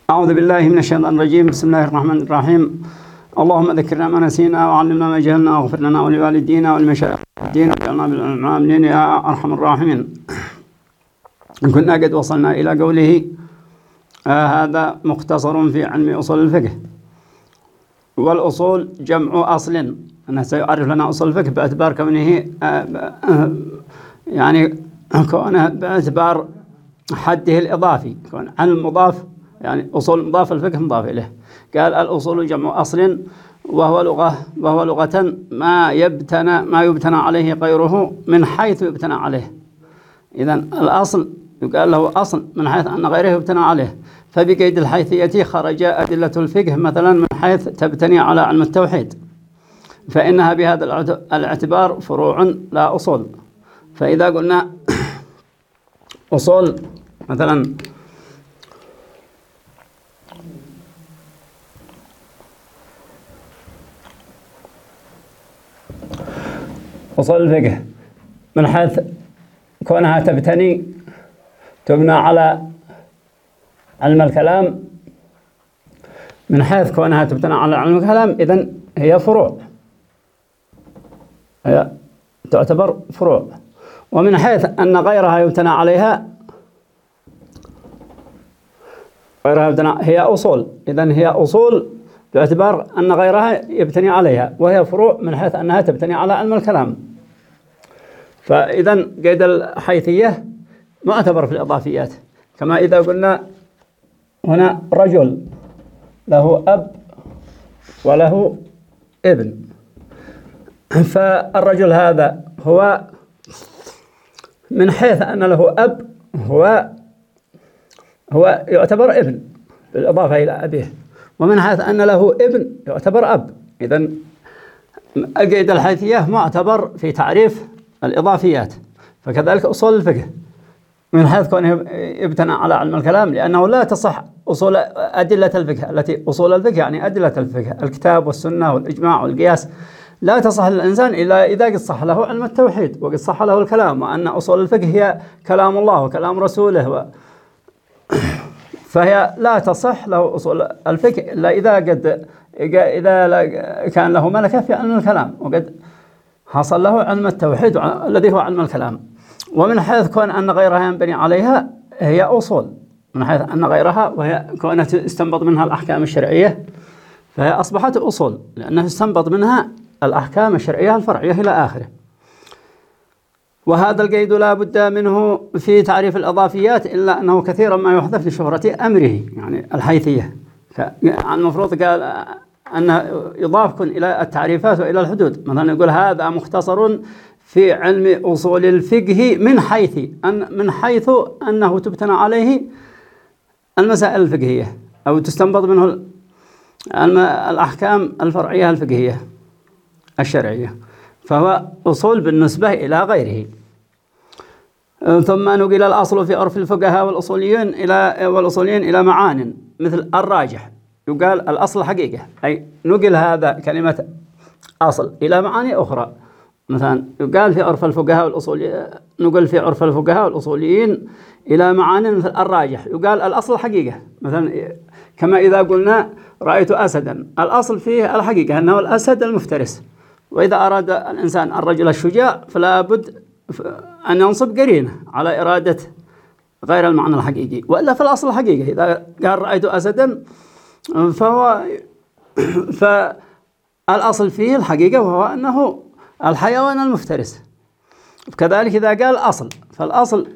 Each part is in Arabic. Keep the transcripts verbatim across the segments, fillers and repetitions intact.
أعوذ بالله من الشيطان الرجيم. بسم الله الرحمن الرحيم. اللهم ذكرنا ما نسينا وعلمنا ما جهلنا واغفر لنا ولوالدينا ولمشايخ الدين واجعلنا بالعاملين يا أرحم الراحمين. كنا قد وصلنا إلى قوله آه هذا مختصر في علم أصول الفقه. والأصول جمع أصل، أنه سيعرف لنا أصول الفقه باعتبار كونه آه آه يعني كونه باعتبار حده الإضافي، كون عن المضاف يعني أصول مضاف الفقه مضاف إليه. قال الأصول جمع أصل وهو لغة وهو لغة ما يبتنى ما يبتنى عليه غيره من حيث يبتنى عليه. إذن الأصل يقال له أصل من حيث أن غيره يبتنى عليه. فبقيد الحيثية خرج أدلة الفقه مثلا من حيث تبتني على علم التوحيد، فإنها بهذا الاعتبار فروع لا أصول. فإذا قلنا أصول مثلا أصول الفقه من حيث كونها تبتني تبنى على علم الكلام، من حيث كونها تبتنى على علم الكلام إذن هي فروع، هي تعتبر فروع. ومن حيث أن غيرها يبتنى عليها غيرها يبتنى هي أصول، إذن هي أصول باعتبار أن غيرها يبتني عليها، وهي فروع من حيث أنها تبتني على علم الكلام. فإذن قيد الحيثية معتبر في الإضافيات. كما إذا قلنا هنا رجل له أب وله ابن، فالرجل هذا هو من حيث أن له أب هو هو يعتبر ابن بالإضافة إلى أبيه، ومن حيث أن له ابن يعتبر أب. إذن قيد الحيثية معتبر في تعريف الإضافيات. فكذلك أصول الفقه من حيث كونه يبتنى على علم الكلام، لأنه لا تصح أصول أدلة الفقه التي أصول الفقه يعني أدلة الفقه الكتاب والسنة والإجماع والقياس لا تصح للإنسان إلا إذا قد صح له علم التوحيد وقد صح له الكلام، وأن أصول الفقه هي كلام الله وكلام رسوله و... فهي لا تصح له أصول الفقه إلا إذا قد إذا كان له ملكة في علم الكلام وقد حصل له علم التوحيد الذي هو علم الكلام. ومن حيث كون أن غيرها ينبني عليها هي أصول، من حيث أن غيرها وهي كونها تستنبط منها الأحكام الشرعية فهي أصبحت أصول، لأنها تستنبط منها الأحكام الشرعية الفرعية إلى آخره. وهذا القيد لا بد منه في تعريف الإضافيات، إلا أنه كثيرا ما يحذف لشهرة أمره يعني الحيثية. المفروض قال أنه يضاف إلى التعريفات وإلى الحدود. مثلا يقول هذا مختصر في علم أصول الفقه من حيث أن من حيث أنه تبتنى عليه المسائل الفقهية أو تستنبط منه الأحكام الفرعية الفقهية الشرعية، فهو أصول بالنسبة إلى غيره. ثم نقل الأصل في عرف الفقهاء والأصوليين إلى والأصوليين إلى معان مثل الراجح. يقال الأصل حقيقة، أي نقل هذا كلمة أصل إلى معاني أخرى. مثلا يقال في عرف الفقهاء والأصوليين، نقل في عرف الفقهاء والأصوليين إلى معاني مثل الراجح. يقال الأصل حقيقة، مثلا كما إذا قلنا رأيت أسدا، الأصل فيه الحقيقة أنه الأسد المفترس. وإذا أراد الإنسان الرجل الشجاع فلا بد أن ينصب قرينة على إرادة غير المعنى الحقيقي، وإلا في الأصل الحقيقة. إذا قال رأيت أسدا فهو فالأصل فيه الحقيقة وهو أنه الحيوان المفترس. كذلك إذا قال أصل فالأصل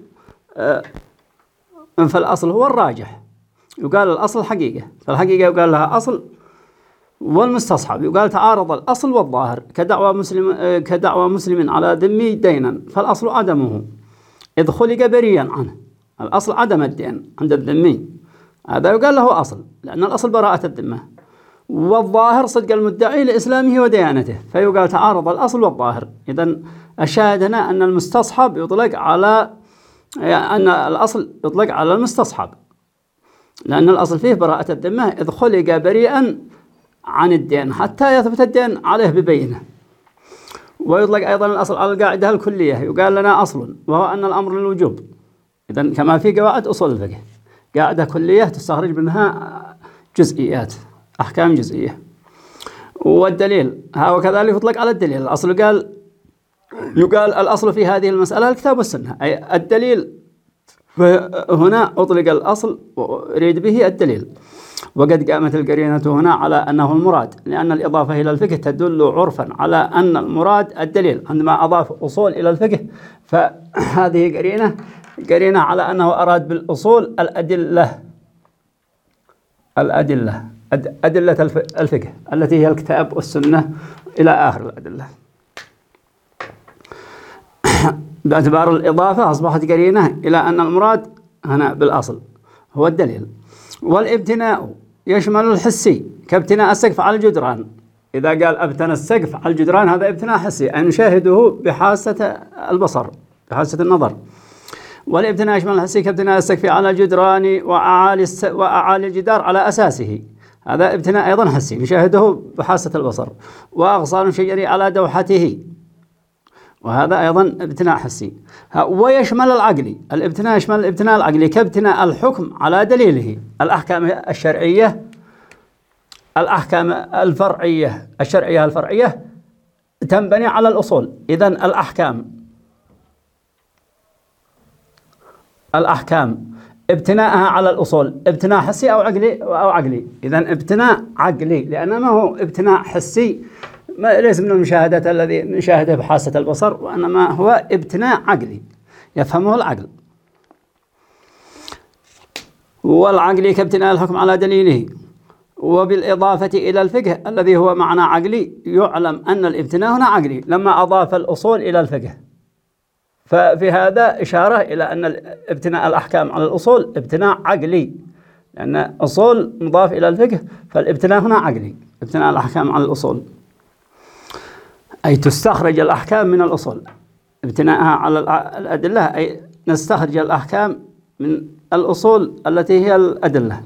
فالأصل هو الراجح. يقال الأصل حقيقة، فالحقيقة يقال لها أصل. والمستصحب يقال تعارض الأصل والظاهر كدعوى مسلم كدعوى مسلم على ذمي دينا فالأصل عدمه إذ خلق بريا عنه. الأصل عدم الدين عند الذمي، هذا يقال له أصل لأن الأصل براءة الذمة. والظاهر صدق المدعي لإسلامه وديانته، فيقال تعارض الأصل والظاهر. إذن الشاهد هنا أن المستصحب يطلق على يعني أن الأصل يطلق على المستصحب، لأن الأصل فيه براءة الذمة إذ خلق بريئا عن الدين حتى يثبت الدين عليه ببينه. ويطلق أيضا الأصل على القاعدة الكلية، يقال لنا أصل وهو أن الأمر للوجوب. إذن كما في قواعد أصول الفقه قاعدة كلية تستخرج منها جزئيات، أحكام جزئية. والدليل ها وكذلك يطلق على الدليل. الأصل قال يقال الأصل في هذه المسألة الكتاب والسنة، أي الدليل. هنا أطلق الأصل وأريد به الدليل. وقد قامت القرينة هنا على أنه المراد، لأن الإضافة إلى الفقه تدل عرفا على أن المراد الدليل. عندما أضاف أصول إلى الفقه فهذه قرينة قرينة على أنه أراد بالأصول الأدلة الأدلة أدلة الفقه التي هي الكتاب والسنة إلى آخر الأدلة. باعتبار الإضافة أصبحت قرينة إلى أن المراد هنا بالأصل هو الدليل. والابتناء يشمل الحسي كابتناء السقف على الجدران. إذا قال ابتنى السقف على الجدران هذا ابتناء حسي، أي نشاهده بحاسة البصر بحاسة النظر. والابتناء يشمل الحسي كابتناء السقف على الجدران وأعالي وأعالي الجدار على أساسه، هذا ابتناء أيضا حسي نشاهده بحاسة البصر. وأغصان الشجر على دوحته، وهذا أيضا ابتناء حسي. ويشمل العقلي، الابتناء يشمل الابتناء العقلي كابتناء الحكم على دليله. الأحكام الشرعية الأحكام الفرعية الشرعية الفرعية تنبني على الأصول. إذن الأحكام الأحكام ابتناءها على الأصول ابتناء حسي أو عقلي أو عقلي. إذن ابتناء عقلي، لأنه ما هو ابتناء حسي، ما ليس من المشاهدات الذي نشاهده بحاسة البصر، وإنما هو ابتناء عقلي يفهمه العقل. والعقلي كابتناء الحكم على دليله. وبالإضافة إلى الفقه الذي هو معنى عقلي يعلم أن الابتناء هنا عقلي لما أضاف الأصول إلى الفقه. ففي هذا إشارة إلى أن ابتناء الأحكام على الأصول ابتناء عقلي، لأن أصول مضاف إلى الفقه، فالابتناء هنا عقلي ابتناء الأحكام على الأصول، أي تستخرج الأحكام من الأصول. ابتناءها على الأدلة أي نستخرج الأحكام من الأصول التي هي الأدلة.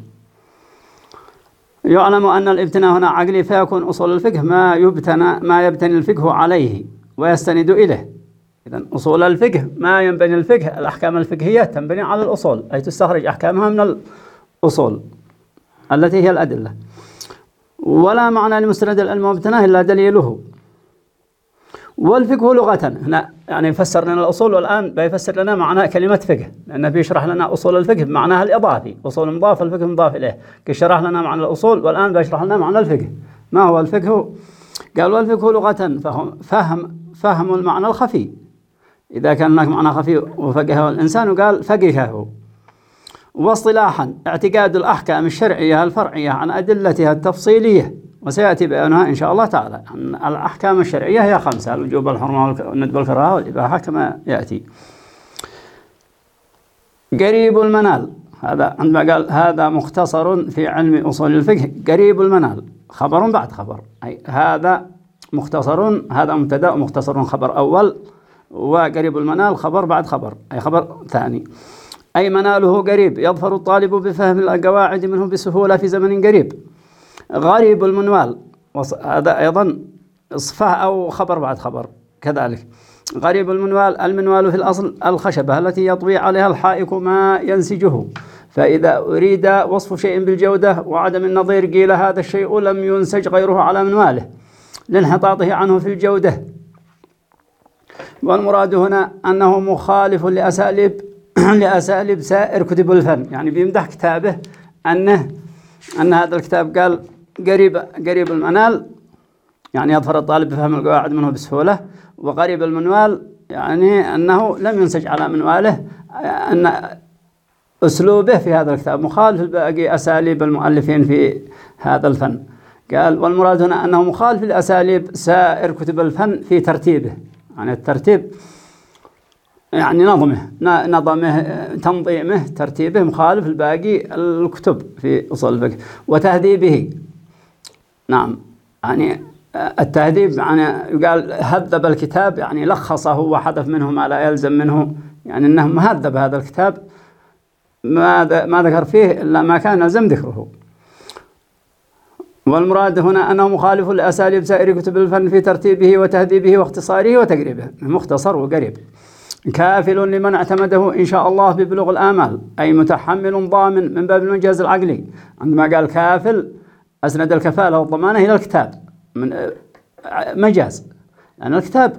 يعلم أن الابتناء هنا عقلي، فيكون أصول الفقه ما يبتنى ما يبتني الفقه عليه ويستند إليه. إذن أصول الفقه ما ينبني الفقه، الأحكام الفقهية تنبني على الأصول، أي تستخرج أحكامها من الأصول التي هي الأدلة. ولا معنى لمستند العلم وابتناه إلا دليله. والفقه لغة هنا يعني يفسر لنا الأصول، والآن بيفسر لنا معنى كلمة فقه، لأنه بيشرح لنا أصول الفقه بمعناها الإضافي، أصول مضاف الفقه مضاف إليه. كشرح لنا معنى الأصول، والآن بيشرح لنا معنى الفقه. ما هو الفقه؟ قال والفقه لغة فهم فهم فهم المعنى الخفي. إذا كان هناك معنى خفي وفقهه الإنسان وقال فقهه. واصطلاحا اعتقاد الأحكام الشرعية الفرعية عن أدلتها التفصيلية، وسيأتي بيانها إن شاء الله تعالى. الأحكام الشرعية هي خمسة: الوجوب والحرمة والندب والكراهة والإباحة كما يأتي. قريب المنال، هذا عندما قال هذا مختصر في علم أصول الفقه. قريب المنال خبر بعد خبر، أي هذا مختصر، هذا مبتدأ ومختصر خبر أول، وقريب المنال خبر بعد خبر أي خبر ثاني. أي مناله قريب، يظفر الطالب بفهم القواعد منه بسهولة في زمن قريب. غريب المنوال هذا أيضا صفة أو خبر بعد خبر كذلك. غريب المنوال، المنوال في الأصل الخشبة التي يطوي عليها الحائك ما ينسجه، فإذا أريد وصف شيء بالجودة وعدم النظير قيل هذا الشيء لم ينسج غيره على منواله لانحطاطه عنه في الجودة. والمراد هنا أنه مخالف لأساليب لأساليب سائر كتب الفن، يعني بيمدح كتابه أنه أن هذا الكتاب قال قريب قريب المنال، يعني يظفر الطالب بفهم القواعد منه بسهولة. وقريب المنوال يعني أنه لم ينسج على منواله، أن أسلوبه في هذا الكتاب مخالف لباقي أساليب المؤلفين في هذا الفن. قال والمراد هنا أنه مخالف لأساليب سائر كتب الفن في ترتيبه، يعني الترتيب يعني نظمه نظمه تنظيمه ترتيبه مخالف لباقي الكتب في أصول الفقه. وتهذيبه، نعم يعني التهذيب يعني يقال هذب الكتاب، يعني لخصه وحذف منه ما لا يلزم منه، يعني أنه مهذب هذا الكتاب، ما ما ذكر فيه إلا ما كان يلزم ذكره. والمراد هنا أنه مخالف لأساليب سائر كتب الفن في ترتيبه وتهذيبه واختصاره وتقريبه، مختصر وقريب. كافل لمن اعتمده إن شاء الله ببلوغ الآمال، أي متحمل ضامن من باب المجاز العقلي. عندما قال كافل أسند الكفالة والضمانة إلى الكتاب من مجاز، لأن يعني الكتاب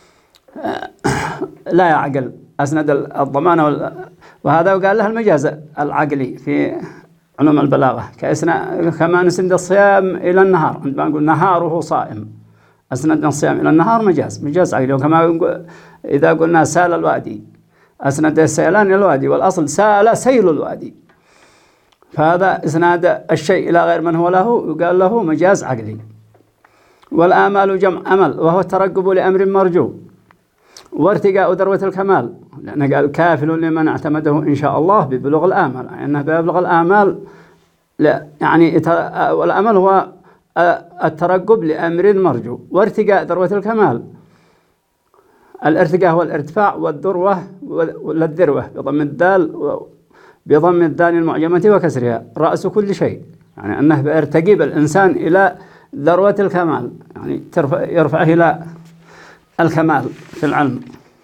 لا يعقل، أسند الضمانة، وهذا وقال له المجاز العقلي في علوم البلاغة، كما نسند الصيام إلى النهار، عندما نقول نهاره صائم أسندنا الصيام إلى النهار مجاز مجاز عقلي. وكما إذا قلنا سال الوادي أسند السيلان إلى الوادي، والأصل سال سيل الوادي، فهذا إسناد الشيء إلى غير من هو له يقال له مجاز عقلي. والآمال جمع أمل، وهو الترقب لأمر مرجو وارتقاء ذروة الكمال، لأنه قال كافل لمن اعتمده إن شاء الله ببلوغ الآمال، يعني أنه بيبلغ الآمال. لا يعني والأمل هو الترقب لأمر مرجو وارتقاء ذروة الكمال. الارتقاء هو الارتفاع، والذروة والذروة بضم الدال بضم الدال المعجمة وكسرها رأس كل شيء، يعني أنه بيرتقي الإنسان إلى ذروة الكمال، يعني ترفع يرفعه إلى الكمال في العلم.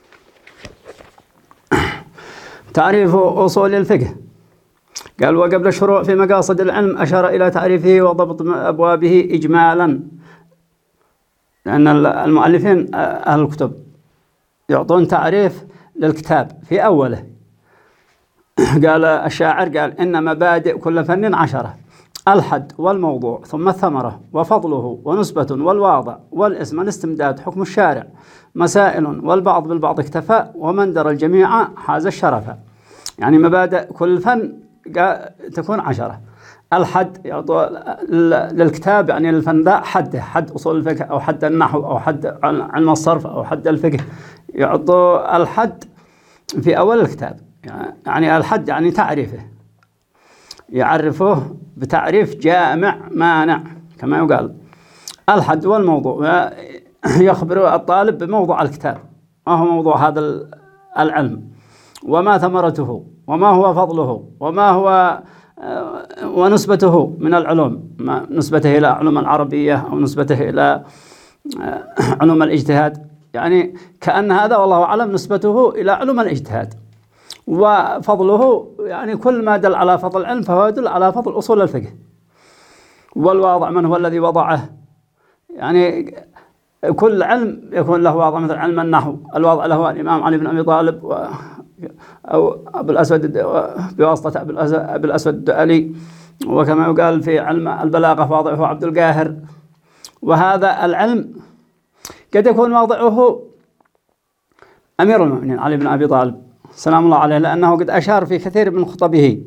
تعريف أصول الفقه، قال وقبل الشروع في مقاصد العلم أشار إلى تعريفه وضبط أبوابه إجمالا، لأن المؤلفين أهل الكتب يعطون تعريف للكتاب في أوله. قال الشاعر قال إن مبادئ كل فن عشرة: الحد والموضوع ثم الثمرة وفضله ونسبة والواضع والاسم الاستمداد حكم الشارع مسائل والبعض بالبعض اكتفى ومن درى الجميع حاز الشرف. يعني مبادئ كل فن تكون عشرة. الحد يعطوا للكتاب يعني للفن ذا حده، حد أصول الفقه أو حد النحو أو حد علم الصرف أو حد الفقه، يعطوا الحد في أول الكتاب. يعني الحد يعني تعريفه، يعرفه بتعريف جامع مانع كما يقال. الحد والموضوع يخبر الطالب بموضوع الكتاب، ما هو موضوع هذا العلم، وما ثمرته، وما هو فضله، وما هو ونسبته من العلوم، نسبته إلى علوم العربية أو نسبته إلى علوم الاجتهاد، يعني كأن هذا والله أعلم نسبته إلى علوم الاجتهاد. وفضله يعني كل ما دل على فضل العلم فهو يدل على فضل أصول الفقه. والواضع من هو الذي وضعه، يعني كل علم يكون له واضع، مثل علم النحو الواضع له الإمام علي بن أبي طالب و أو أبو الأسود بواسطة أبو الأسود الدؤلي، وكما يقال في علم البلاغة واضعه عبد القاهر. وهذا العلم قد يكون واضعه أمير المؤمنين علي بن أبي طالب سلام الله عليه، لأنه قد أشار في كثير من خطبه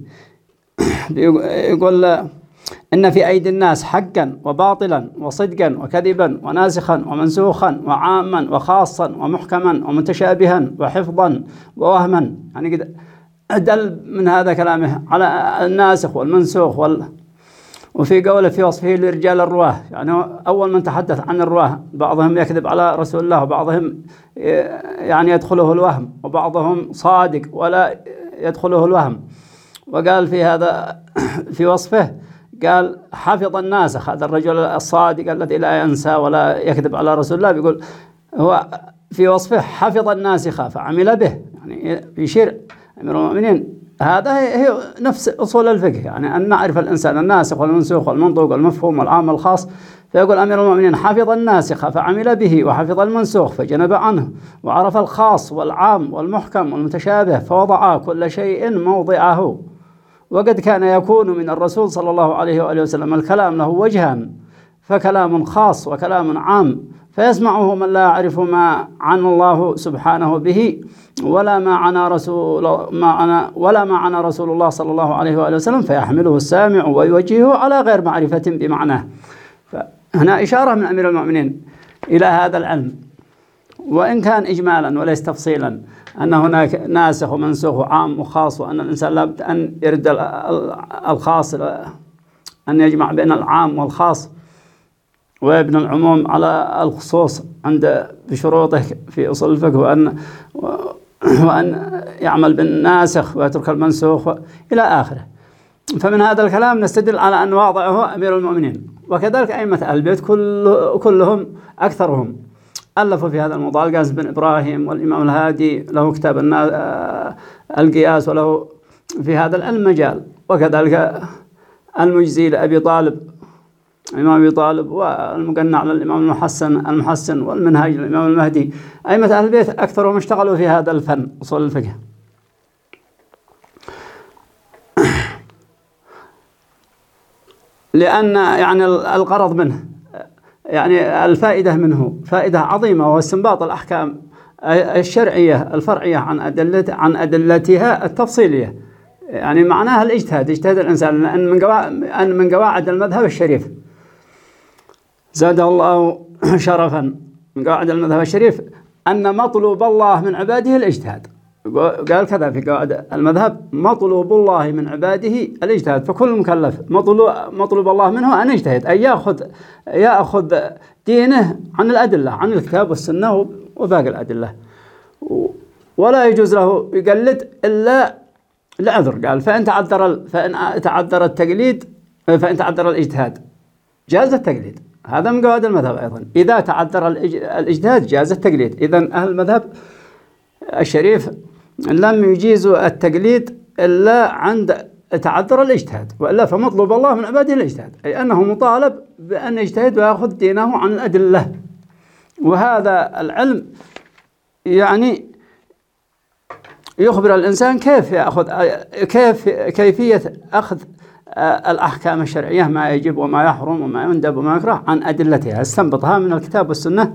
يقول إن في أيدي الناس حقا وباطلا وصدقا وكذبا وناسخا ومنسوخا وعاما وخاصا ومحكما ومتشابها وحفظا ووهما. يعني قد دل من هذا كلامه على الناسخ والمنسوخ وال... وفي قوله في وصفه لرجال الرواه، يعني أول من تحدث عن الرواه بعضهم يكذب على رسول الله وبعضهم يعني يدخله الوهم وبعضهم صادق ولا يدخله الوهم. وقال في هذا في وصفه قال حفظ الناسخ، هذا الرجل الصادق الذي لا ينسى ولا يكذب على رسول الله، بيقول هو في وصفه حفظ الناسخ فعمل به، يعني يشير أمير المؤمنين هذا هي نفس أصول الفقه، يعني أن نعرف الإنسان الناسخ والمنسوخ والمنطوق والمفهوم والعام والخاص. فيقول أمير المؤمنين حفظ الناسخ فعمل به، وحفظ المنسوخ فجنب عنه، وعرف الخاص والعام والمحكم والمتشابه فوضع كل شيء موضعه. وقد كان يكون من الرسول صلى الله عليه وآله وسلم الكلام له وجهان، فكلام خاص وكلام عام، فيسمعه من لا يعرف ما عن الله سبحانه به ولا ما عنا رسول ما عنا ولا ما عنا رسول الله صلى الله عليه وآله وسلم، فيحمله السامع ويوجهه على غير معرفة بمعناه. فهنا إشارة من أمير المؤمنين إلى هذا العلم، وإن كان إجمالا وليس تفصيلا، أن هناك ناسخ ومنسوخ وعام وخاص، وأن الإنسان لابد أن يرد الخاص، أن يجمع بين العام والخاص ويبني العموم على الخصوص عند بشروطه في أصول الفقه، وأن وأن يعمل بالناسخ ويترك المنسوخ إلى آخره. فمن هذا الكلام نستدل على أن واضعه أمير المؤمنين، وكذلك أئمة أهل البيت كل كلهم أكثرهم ألفوا في هذا الموضوع. القاسم بن إبراهيم والإمام الهادي له كتاب القياس، وله في هذا المجال، وكذلك المجزي لأبي طالب الإمام أبي طالب، والمقنع للإمام المحسن المحسن والمنهاج للإمام المهدي. أئمة أهل البيت أكثرهم اشتغلوا في هذا الفن أصول الفقه. لأن يعني الغرض منه، يعني الفائدة منه فائدة عظيمة، وهو استنباط الأحكام الشرعية الفرعية عن أدلة عن أدلتها التفصيلية. يعني معناها الاجتهاد، اجتهاد الإنسان، لأن من قواعد من قواعد المذهب الشريف زاده الله شرفا، من قواعد المذهب الشريف أن مطلوب الله من عباده الاجتهاد. قال كذا في قواعد المذهب: مطلوب الله من عباده الاجتهاد. فكل مكلف مطلوب مطلوب الله منه أن يجتهد، أن يأخذ يأخذ دينه عن الأدلة، عن الكتاب والسنة وباقي الأدلة، ولا يجوز له يقلد إلا لعذر. قال: فإن تعذر فإن تعذر التقليد فإن تعذر الاجتهاد جاز التقليد. هذا من قواعد المذهب أيضا، إذا تعذر الاجتهاد جاز التقليد. إذن أهل المذهب الشريف لم يجيزوا التقليد إلا عند تعذر الاجتهاد، وإلا فمطلوب الله من عباده الاجتهاد، أي أنه مطالب بأن يجتهد ويأخذ دينه عن الأدلة. وهذا العلم يعني يخبر الإنسان كيف يأخذ كيف كيفية أخذ الأحكام الشرعية، ما يجب وما يحرم وما يندب وما يكره، عن أدلتها، استنبطها من الكتاب والسنة.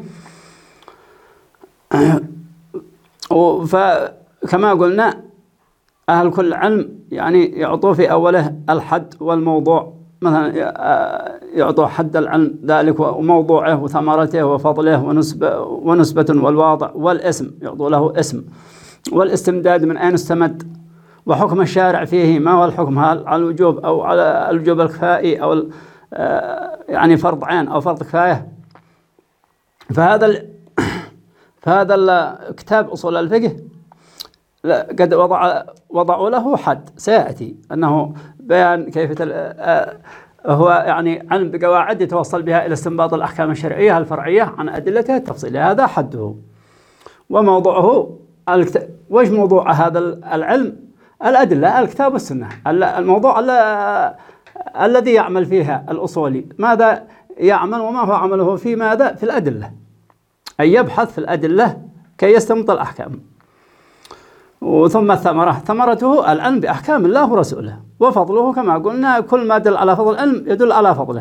فكما قلنا أهل كل علم يعني يعطوا في أوله الحد والموضوع، مثلا يعطوا حد العلم ذلك وموضوعه وثمرته وفضله ونسبة ونسبة والواضع والاسم، يعطوا له اسم، والاستمداد من أين استمد، وحكم الشارع فيه ما هو الحكم، هل على الوجوب أو على الوجوب الكفائي أو يعني فرض عين أو فرض كفاية. فهذا فهذا الكتاب أصول الفقه قد وضع وضعوا له حد، سيأتي أنه بيان كيف هو يعني علم بقواعد يتوصل بها إلى استنباط الأحكام الشرعية الفرعية عن أدلتها التفصيلية، هذا حده. وموضوعه الكتاب. وش موضوع هذا العلم؟ الأدلة، الكتاب والسنة. الموضوع الذي يعمل فيها الأصولي ماذا يعمل وما هو عمله في ماذا؟ في الأدلة، أي يبحث في الأدلة كي يستنبط الأحكام. وثم الثمرة، ثمرته العلم بأحكام الله ورسوله، وفضله كما قلنا كل ما دل على فضل العلم يدل على فضله.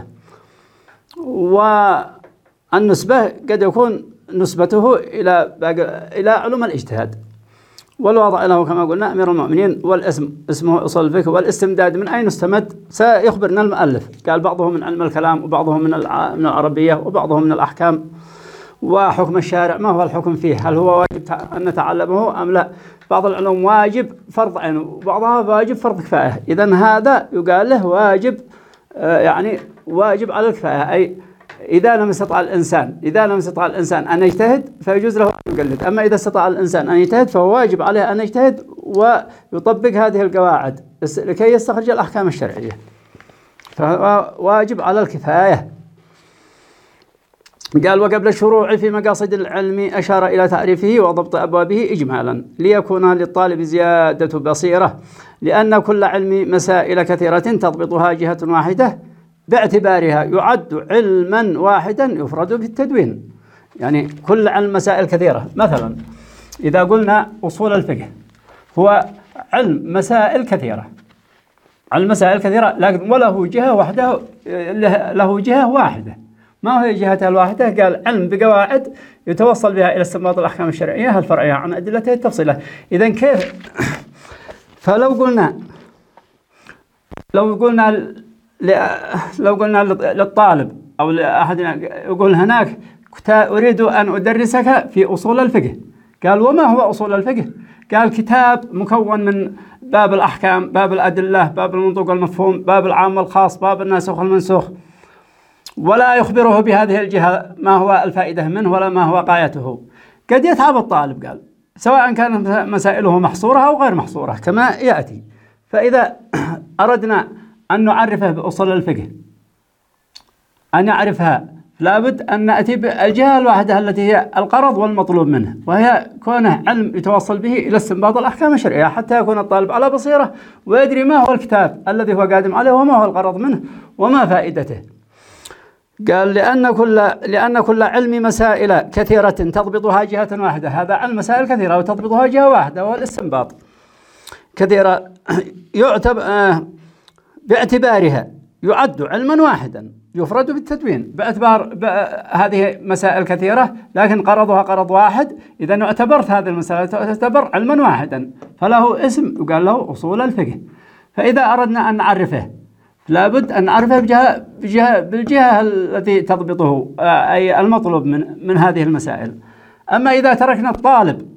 والنسبة قد يكون نسبته إلى إلى علوم الاجتهاد، والوضع له كما قلنا أمير المؤمنين، والاسم اسمه أصول الفقه، والاستمداد من أين استمد سيخبرنا المؤلف. قال: بعضهم من علم الكلام، وبعضهم من من العربية، وبعضهم من الأحكام. وحكم الشارع ما هو الحكم فيه؟ هل هو واجب أن نتعلمه أم لا؟ بعض العلوم واجب فرض عين، وبعضها واجب فرض كفاية. إذن هذا يقال له واجب، يعني واجب على الكفاية، أي إذا لم يستطع الإنسان إذا لم يستطع الإنسان أن يجتهد فيجوز له أن يقلد، أما إذا استطاع الإنسان أن يجتهد فهو واجب عليه أن يجتهد ويطبق هذه القواعد لكي يستخرج الأحكام الشرعية، فهو واجب على الكفاية. قال: وقبل الشروع في مقاصد العلم أشار إلى تعريفه وضبط أبوابه إجمالا ليكون للطالب زيادة بصيرة، لأن كل علم مسائل كثيرة تضبطها جهة واحدة باعتبارها يعد علما واحدا يفرد بالتدوين. يعني كل علم مسائل كثيرة، مثلا إذا قلنا أصول الفقه هو علم مسائل كثيرة، علم مسائل كثيرة لكن وله جهة واحدة، له جهة واحدة. ما هي جهتها الواحدة؟ قال: علم بقواعد يتوصل بها إلى استنباط الأحكام الشرعية الفرعية عن أدلتها التفصيلية. إذن كيف؟ فلو قلنا لو قلنا لو قلنا للطالب أو لأحدنا يقول هناك أريد أن أدرسك في أصول الفقه، قال: وما هو أصول الفقه؟ قال: كتاب مكون من باب الأحكام، باب الأدلة، باب المنطوق والمفهوم، باب العام والخاص، باب الناسخ والمنسوخ، ولا يخبره بهذه الجهة ما هو الفائدة منه ولا ما هو غايته. قد يتعب الطالب، قال، سواء كانت مسائله محصورة أو غير محصورة كما يأتي. فإذا أردنا أن نعرفه بأصول الفقه، أن يعرفها لابد أن نأتي بالجهة الواحدة التي هي الغرض والمطلوب منه، وهي كونه علم يتوصل به إلى استنباط الأحكام الشرعية حتى يكون الطالب على بصيرة ويدري ما هو الكتاب الذي هو قادم عليه وما هو الغرض منه وما فائدته. قال لأن كل لأن كل علم مسائل كثيرة تضبطها جهة واحدة، هذا علم مسائل كثيرة وتضبطها جهة واحدة وهو الاستنباط كثيرة يعتبر باعتبارها يعد علما واحدا يفرد بالتدوين، باعتبار هذه مسائل كثيرة لكن غرضها غرض واحد، إذا اعتبرت هذه المسألة تعتبر علما واحدا فله اسم يقال له أصول الفقه. فإذا أردنا أن نعرفه لابد أن نعرفه بجهة بجهة بالجهة التي تضبطه أي المطلوب من من هذه المسائل. أما إذا تركنا الطالب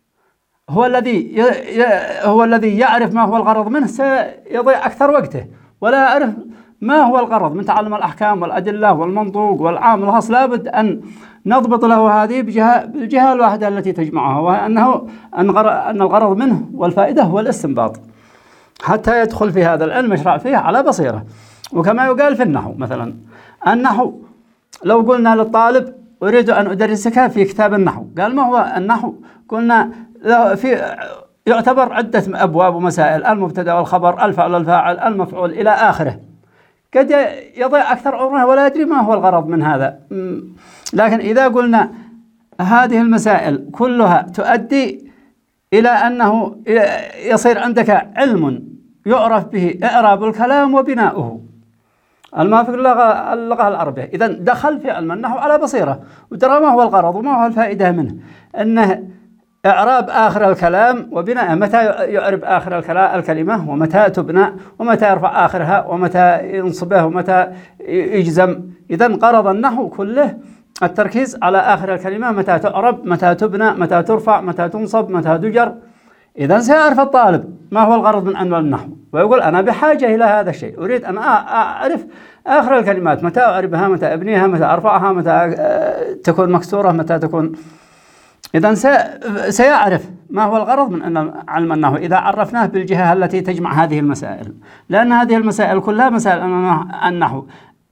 هو الذي هو الذي يعرف ما هو الغرض منه سيضيع أكثر وقته ولا يعرف ما هو الغرض من تعلم الأحكام والأدلة والمنطوق والعام والخاص. لابد أن نضبط له هذه بجهة بالجهة الواحدة التي تجمعها، وأنه أن الغرض منه والفائدة هو الاستنباط حتى يدخل في هذا العلم يشرع فيه على بصيرة. وكما يقال في النحو مثلا، النحو لو قلنا للطالب أريد أن أدرسك في كتاب النحو، قال ما هو النحو؟ قلنا في يعتبر عدة أبواب ومسائل، المبتدأ والخبر، الفعل والفاعل، المفعول إلى آخره. قد يضيع أكثر عمره ولا يدري ما هو الغرض من هذا. لكن إذا قلنا هذه المسائل كلها تؤدي إلى أنه يصير عندك علم يعرف به إعراب الكلام وبناؤه الموافق للغة اللغة العربية، إذا دخل في علم النحو على بصيرة ودرى ما هو الغرض وما هو الفائدة منه، أنه إعراب آخر الكلام وبناء، متى يعرب آخر الكلمة ومتى تبنى ومتى يرفع آخرها ومتى ينصبه ومتى يجزم. إذا غرض النحو كله التركيز على آخر الكلمة، متى تعرب متى تبنى متى ترفع متى تنصب متى تجر. إذا سيعرف الطالب ما هو الغرض من علم النحو ويقول أنا بحاجة إلى هذا الشيء، أريد أن أعرف آخر الكلمات، متى أعربها متى أبنيها متى أرفعها متى تكون مكسورة متى تكون. إذا سيعرف ما هو الغرض من علم النحو إذا عرفناه بالجهة التي تجمع هذه المسائل، لأن هذه المسائل كلها مسائل النحو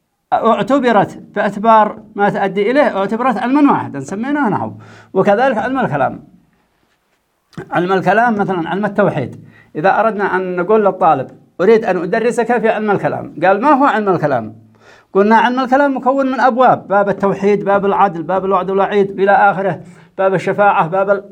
اعتبرت باعتبار ما تؤدي إليه اعتبرت علما واحدا سميناه نحو. وكذلك علم الكلام، علم الكلام مثلا علم التوحيد، إذا أردنا أن نقول للطالب أريد أن أدرسك في علم الكلام، قال ما هو علم الكلام؟ قلنا علم الكلام مكون من أبواب، باب التوحيد، باب العدل، باب الوعد والوعيد إلى آخره، باب الشفاعة، باب ال...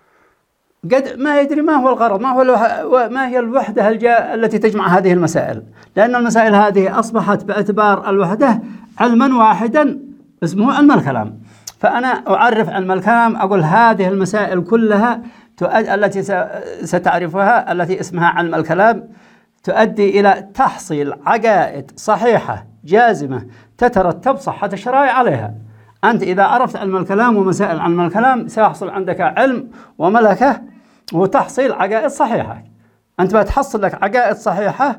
قد ما يدري ما هو الغرض، ما هو الوح... ما هي الوحدة الجا... التي تجمع هذه المسائل، لأن المسائل هذه أصبحت باعتبار الوحدة علما واحدا اسمه علم الكلام. فأنا أعرف علم الكلام أقول هذه المسائل كلها تؤد... التي س... ستعرفها التي اسمها علم الكلام تؤدي إلى تحصيل عقائد صحيحة جازمة تترتب صحة الشرائع عليها. أنت إذا عرفت علم الكلام ومسائل علم الكلام سيحصل عندك علم وملكة وتحصيل عقائد صحيحة. أنت بتحصل لك عقائد صحيحة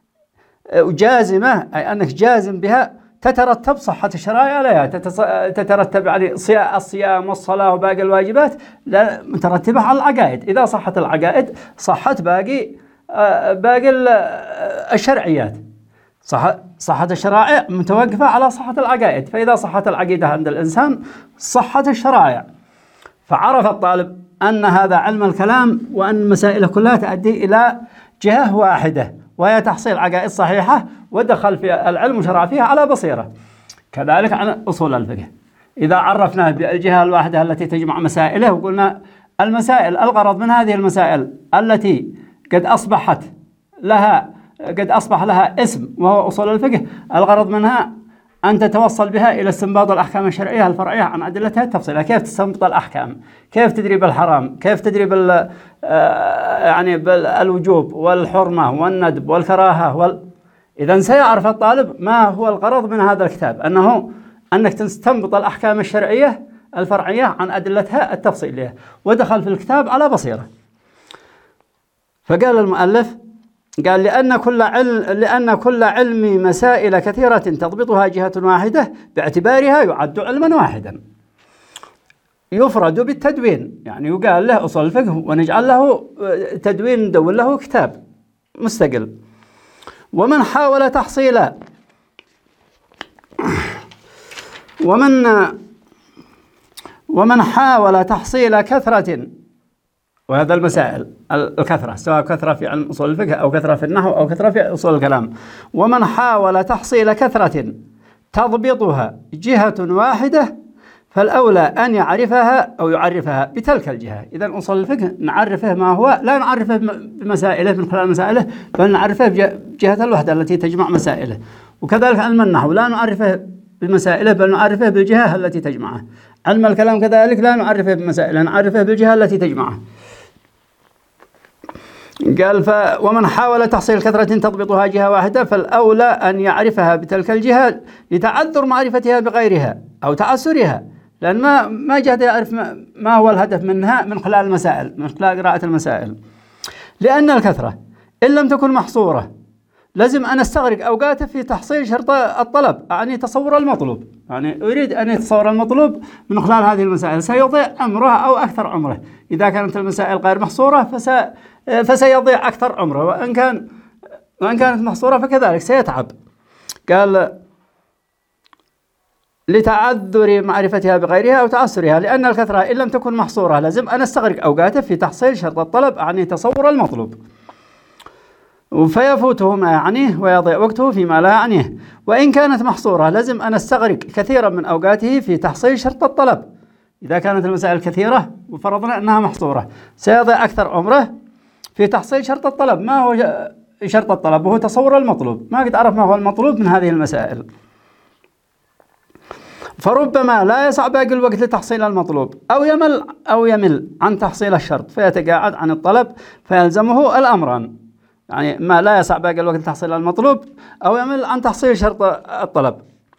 جازمة، أي أنك جازم بها تترتب صحة الشرائع عليها، تترتب على الصيام والصلاة وباقي الواجبات مترتبة على العقائد. إذا صحت العقائد صحت باقي باقي الشرعيات. صح صحة الشرائع متوقفة على صحة العقائد، فإذا صحت العقيدة عند الإنسان صحت الشرائع. فعرف الطالب أن هذا علم الكلام وأن المسائل كلها تؤدي إلى جهة واحدة وهي تحصيل عقائد صحيحة، ودخل في العلم وشرع فيها على بصيرة. كذلك عن أصول الفقه، إذا عرفناه بالجهة الواحدة التي تجمع مسائله وقلنا المسائل الغرض من هذه المسائل التي قد أصبحت لها قد أصبح لها اسم وهو أصول الفقه، الغرض منها أن تتوصل بها إلى استنباط الأحكام الشرعية الفرعية عن أدلتها التفصيلية. كيف تستنبط الأحكام، كيف تدري بالحرام، كيف تدري بال يعني بالوجوب والحرمة والندب والكراهة وال... إذا سيعرف الطالب ما هو الغرض من هذا الكتاب، أنه أنك تستنبط الأحكام الشرعية الفرعية عن أدلتها التفصيلية، ودخل في الكتاب على بصيرة. فقال المؤلف قال لأن كل علم لأن كل علم مسائل كثيرة تضبطها جهة واحدة باعتبارها يعد علما واحدا يفرد بالتدوين، يعني يقال له أصول الفقه ونجعل له تدوين ندون له كتاب مستقل. ومن حاول تحصيل ومن ومن حاول تحصيل كثرة، وهذا المسائل الكثرة سواء كثرة في علم أصول الفقه أو كثرة في النحو أو كثرة في أصول الكلام، ومن حاول تحصيل كثرة تضبطها جهة واحدة فالأولى أن يعرفها أو يعرفها بتلك الجهة. إذا أصول الفقه نعرفه ما هو، لا نعرفه بمسائله من خلال مسائله، بل نعرفه بجهة الوحدة التي تجمع مسائله. وكذلك علم النحو لا نعرفه بمسائله بل نعرفه بالجهة التي تجمعه. علم الكلام كذلك لا نعرفه بمسائله، نعرفه بالجهة التي تجمعه. قال ف ومن حاول تحصيل كثرة تضبطها جهة واحدة فالأولى أن يعرفها بتلك الجهة لتعذر معرفتها بغيرها أو تعسرها، لأن ما ما جهد يعرف ما, ما هو الهدف منها من خلال المسائل، من خلال قراءة المسائل. لأن الكثرة إن لم تكن محصورة لازم أن استغرق أوقاته في تحصيل شرط الطلب، يعني تصور المطلوب، يعني أريد أن يتصور المطلوب من خلال هذه المسائل، سيضيع عمره أو أكثر عمره. إذا كانت المسائل غير محصورة فس فسيضيع أكثر عمره، وإن كان وإن كانت محصورة فكذلك سيتعب. قال لتعذر معرفتها بغيرها أو تعسرها، لأن الكثرة إن لم تكن محصورة لازم أن استغرق أوقاته في تحصيل شرط الطلب، يعني تصور المطلوب، فيفوته ما يعنيه ويضيع وقته فيما لا يعنيه. وإن كانت محصورة لازم أن استغرق كثيرا من أوقاته في تحصيل شرط الطلب. إذا كانت المسائل كثيرة وفرضنا أنها محصورة سيضيع أكثر عمره في تحصيل شرط الطلب. ما هو شرط الطلب؟ هو تصور المطلوب، ما قد عرف ما هو المطلوب من هذه المسائل. فربما لا يسع باقي الوقت لتحصيل المطلوب، أو يمل أو يمل عن تحصيل الشرط فيتقاعد عن الطلب فيلزمه الأمران، يعني ما لا يسع باقي الوقت لتحصيل المطلوب أو يمل عن تحصيل شرط الطلب.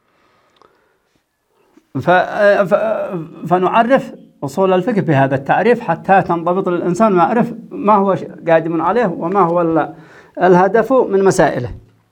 ف... ف... فنعرف أصول الفقه بهذا التعريف حتى تنضبط الإنسان ويعرف ما هو قادم عليه وما هو الهدف من مسائله.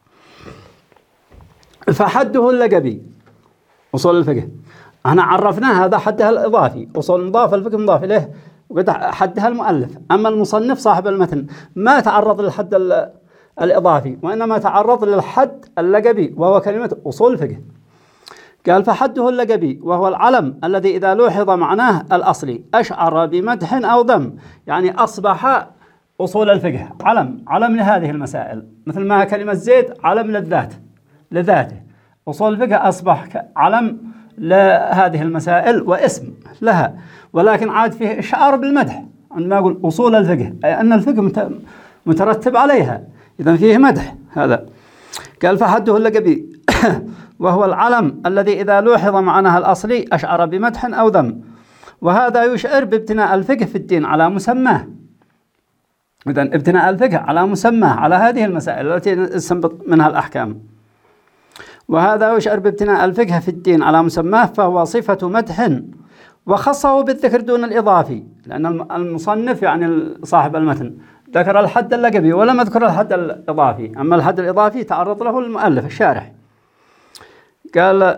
فحده اللقبي أصول الفقه احنا عرفناه، هذا حدها الإضافي، أصول مضاف الفقه مضاف إليه، وقد حدها المؤلف. أما المصنف صاحب المتن ما تعرض للحد الإضافي، وإنما تعرض للحد اللقبي وهو كلمة أصول الفقه. قال فحده اللقبي وهو العلم الذي إذا لوحظ معناه الأصلي أشعر بمدح أو ذم، يعني أصبح أصول الفقه علم علم لهذه المسائل، مثل ما كلمة زيد علم للذات لذاته، أصول الفقه أصبح علم لهذه المسائل واسم لها، ولكن عاد فيه إشعار بالمدح عندما يقول أصول الفقه، أي أن الفقه مترتب عليها، إذن فيه مدح. هذا قال فحده اللقبي وهو العلم الذي إذا لوحظ معناها الأصلي أشعر بمدح أو ذم، وهذا يشعر بابتناء الفقه في الدين على مسماه. إذن ابتناء الفقه على مسماه على هذه المسائل التي نستنبط منها الأحكام. وهذا يشعر بابتناء الفقه في الدين على مسماه فهو صفة مدح، وخصه بالذكر دون الإضافي، لأن المصنف يعني صاحب المتن ذكر الحد اللقبي ولم يذكر الحد الإضافي، أما الحد الإضافي تعرض له المؤلف الشارح. قال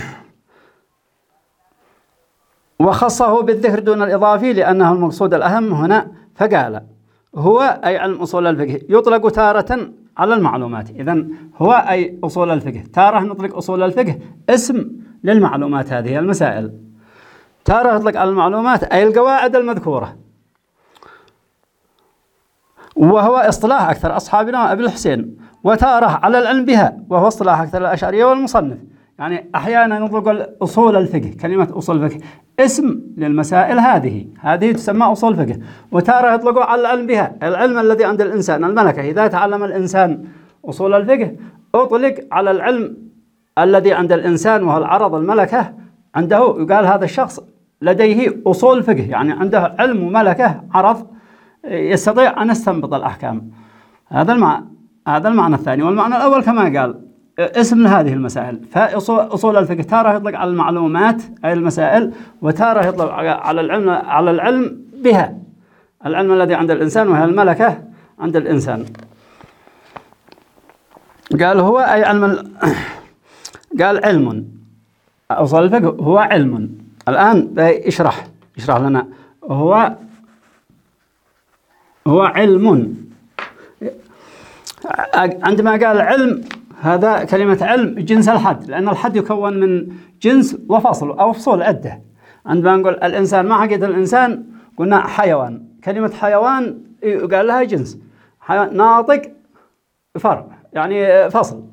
وخصه بالذكر دون الإضافي لأنه المقصود الأهم هنا، فقال هو أي علم أصول الفقه يطلق تارة على المعلومات. إذن هو أي أصول الفقه، تارة نطلق أصول الفقه اسم للمعلومات هذه المسائل، تارة نطلق على المعلومات أي القواعد المذكورة، وهو اصطلاح أكثر أصحابنا أبي الحسين، وتارة على العلم بها وهو اصطلاح أكثر الأشعرية والمصنف. يعني أحيانا نطلق أصول الفقه كلمة أصول الفقه اسم للمسائل هذه هذه تسمى أصول الفقه، وتارة يطلقوا على العلم بها، العلم الذي عند الإنسان الملكة. إذا تعلم الإنسان أصول الفقه أطلق على العلم الذي عند الإنسان وهو العرض الملكة عنده، يقال هذا الشخص لديه أصول الفقه، يعني عنده علم وملكة عرض يستطيع أن يستنبط الأحكام. هذا المعنى هذا المعنى الثاني. والمعنى الأول كما قال اسم لهذه المسائل، فأصول الفقه تارة يطلق على المعلومات أي المسائل، وتارة يطلق على العلم على العلم بها، العلم الذي عند الإنسان وهي الملكة عند الإنسان. قال هو أي علم قال علم أصول الفقه هو علم. الآن يشرح يشرح لنا هو هو علم. عندما قال علم هذا كلمة علم جنس الحد، لأن الحد يكون من جنس وفصل أو فصول عدة. عندما نقول الإنسان، ما حقيقة الإنسان؟ قلنا حيوان. كلمة حيوان قال لها جنس، حيوان ناطق فرع يعني فصل.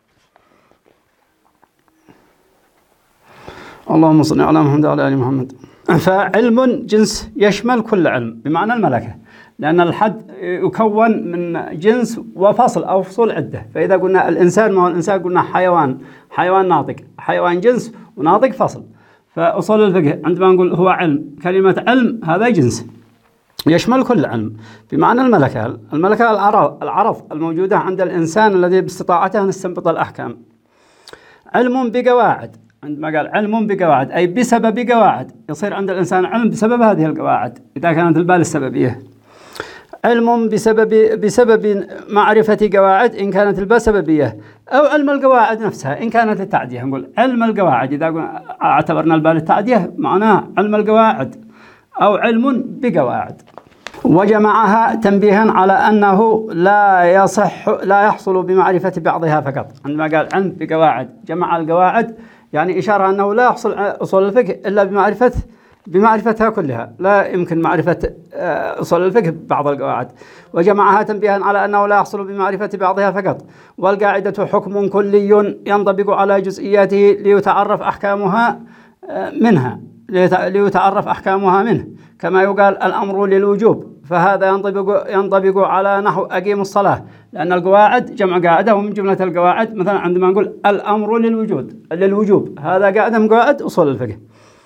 اللهم صل على محمد وعلى آل محمد. فعلم جنس يشمل كل علم بمعنى الملكة، لأن الحد يكون من جنس وفصل أو فصول عدة. فإذا قلنا الإنسان، ما هو الإنسان؟ قلنا حيوان، حيوان ناطق، حيوان جنس وناطق فصل. فأصول الفقه عندما نقول هو علم، كلمة علم هذا جنس يشمل كل علم بمعنى الملكة. الملكة العرض, العرض الموجودة عند الإنسان الذي باستطاعته أن يستنبط الأحكام. علم بقواعد، عندما قال علم بقواعد أي بسبب قواعد، يصير عند الإنسان علم بسبب هذه القواعد إذا كانت البال السببية. علم بسبب بسبب معرفة قواعد إن كانت الباء سببية، أو علم القواعد نفسها إن كانت التعدية. نقول علم القواعد إذا اعتبرنا الباء التعدية معناها علم القواعد أو علم بقواعد. وجمعها تنبيها على أنه لا يصح لا يحصل بمعرفة بعضها فقط. عندما قال علم بقواعد جمع القواعد، يعني إشارة أنه لا يحصل أصول الفقه إلا بمعرفة بمعرفتها كلها، لا يمكن معرفة أصول الفقه بعض القواعد. وجمعها تنبيها على أنه لا يحصل بمعرفة بعضها فقط. والقاعدة حكم كلي ينطبق على جزئياته ليتعرف أحكامها منها ليتعرف أحكامها منه، كما يقال الأمر للوجوب، فهذا ينطبق ينطبق على نحو أقيم الصلاة، لأن القواعد جمع قاعدة، ومن جملة القواعد مثلا عندما نقول الأمر للوجود للوجوب هذا قاعدة من قواعد أصول الفقه،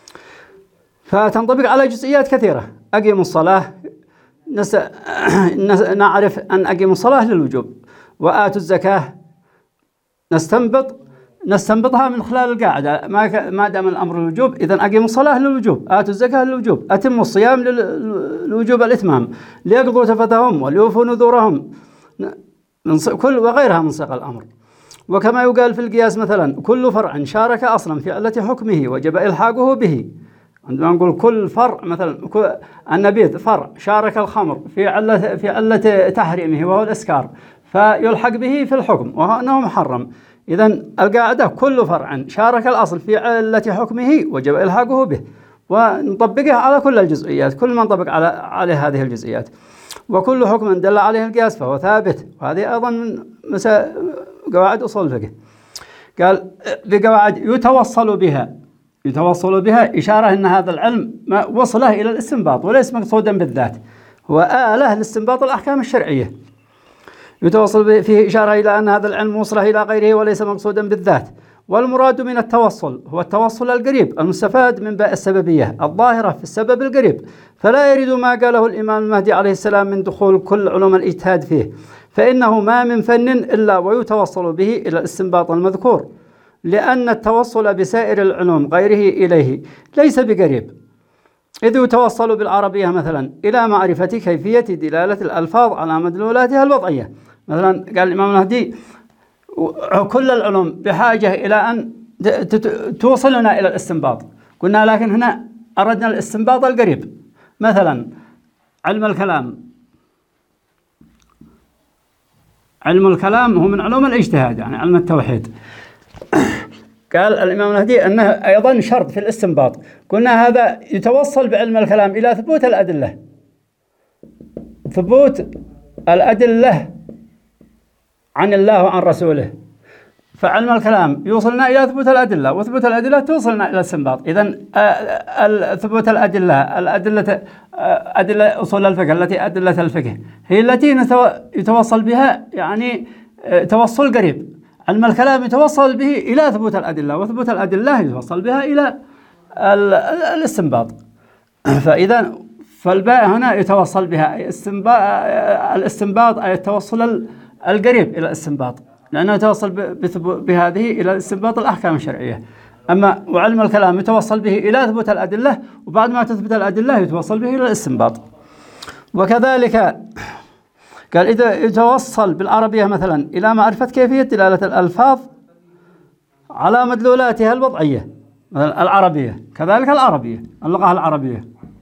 فتنطبق على جزئيات كثيرة. أقيم الصلاة نس... نعرف أن أقيم الصلاة للوجوب، وآتوا الزكاة نستنبط نستنبطها من خلال القاعدة، ما ما دام الأمر للوجوب إذن أقيموا الصلاة للوجوب، آتوا الزكاة للوجوب، أتموا الصيام للوجوب الإتمام، ليقضوا تفثهم وليوفوا نذورهم، كل وغيرها من صيغ الأمر. وكما يقال في القياس مثلا كل فرع شارك أصلا في علة حكمه وجب إلحاقه به. عندما نقول كل فرع مثلا النبيذ فرع شارك الخمر في علة في علة تحريمه وهو الإسكار، فيلحق به في الحكم وهو أنه محرم. إذن القاعدة كل فرع شارك الأصل في علة حكمه وجب إلحاقه به، ونطبقها على كل الجزئيات، كل ما نطبق على عليه هذه الجزئيات. وكل حكم دل عليه القياس فهو ثابت، وهذه أيضا من مسا قواعد أصول الفقه. قال بقواعد يتوصل بها يتوصل بها إشارة أن هذا العلم وصله إلى الاستنباط وليس مقصودا بالذات، هو آلة لاستنباط الأحكام الشرعية. يتوصل فيه إشارة إلى أن هذا العلم وصله إلى غيره وليس مقصودا بالذات. والمراد من التوصل هو التوصل القريب المستفاد من باء السببية الظاهرة في السبب القريب، فلا يريد ما قاله الإمام المهدي عليه السلام من دخول كل علوم الاجتهاد فيه، فإنه ما من فن إلا ويتوصل به إلى الاستنباط المذكور، لأن التوصل بسائر العلوم غيره إليه ليس بقريب، إذ يتوصل بالعربية مثلا إلى معرفة كيفية دلالة الألفاظ على مدلولاتها الوضعية. مثلا قال الإمام المهدي كل العلوم بحاجة إلى أن توصلنا إلى الاستنباط، قلنا لكن هنا أردنا الاستنباط القريب. مثلا علم الكلام، علم الكلام هو من علوم الاجتهاد يعني علم التوحيد. قال الإمام المهدي أنه أيضا شرط في الاستنباط، قلنا هذا يتوصل بعلم الكلام إلى ثبوت الأدلة ثبوت الأدلة عن الله وعن رسوله، فعلم الكلام يوصلنا إلى ثبوت الأدلة، وثبوت الأدلة توصلنا إلى الاستنباط. إذن ثبوت الأدلة الأدلة أدلة أصول الفقه التي أدلة الفقه هي التي يتوصل بها يعني توصل قريب. علم الكلام يتوصل به إلى ثبوت الأدلة، وثبوت الأدلة يتوصل بها إلى الاستنباط. فإذا فالباء هنا يتوصل بها الاستنباط أي التوصل القريب إلى الاستنباط، لأنه يتوصل بهذه إلى استنباط الأحكام الشرعية. أما وعلم الكلام يتوصل به إلى ثبوت الأدلة، وبعد ما تثبت الأدلة يتوصل به إلى الاستنباط. وكذلك قال إذا يتوصل بالعربية مثلا إلى معرفة كيفية دلالة الألفاظ على مدلولاتها الوضعية مثلا العربية، كذلك العربية اللغة العربية.